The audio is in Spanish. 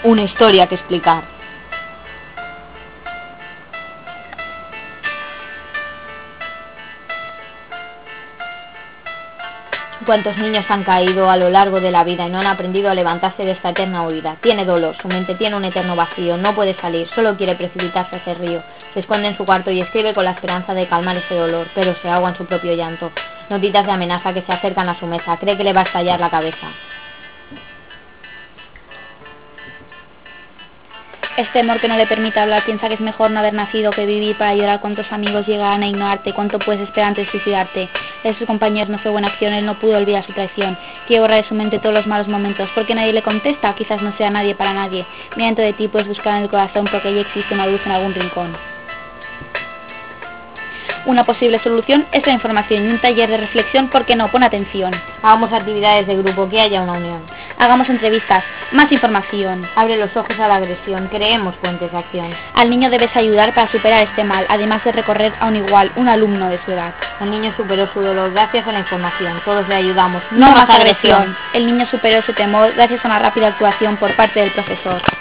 una historia que explicar. ¿Cuántos niños han caído a lo largo de la vida y no han aprendido a levantarse de esta eterna huida? Tiene dolor, su mente tiene un eterno vacío, no puede salir, solo quiere precipitarse hacia el río. Se esconde en su cuarto y escribe con la esperanza de calmar ese dolor, pero se ahoga en su propio llanto. Notitas de amenaza que se acercan a su mesa, cree que le va a estallar la cabeza. Este temor que no le permite hablar, piensa que es mejor no haber nacido que vivir para llorar. Cuántos amigos llegarán a ignorarte, cuánto puedes esperar antes de suicidarte. De sus compañeros no fue buena acción, él no pudo olvidar su traición. Quiere borrar de su mente todos los malos momentos, porque nadie le contesta, quizás no sea nadie para nadie. Mira dentro de ti, puedes buscar en el corazón, porque allí existe una luz en algún rincón. Una posible solución es la información y un taller de reflexión, ¿por qué no? Pon atención. Hagamos actividades de grupo, que haya una unión. Hagamos entrevistas, más información. Abre los ojos a la agresión, creemos puentes de acción. Al niño debes ayudar para superar este mal, además de recorrer a un igual, un alumno de su edad. El niño superó su dolor gracias a la información, todos le ayudamos. No más agresión. El niño superó ese temor gracias a una rápida actuación por parte del profesor.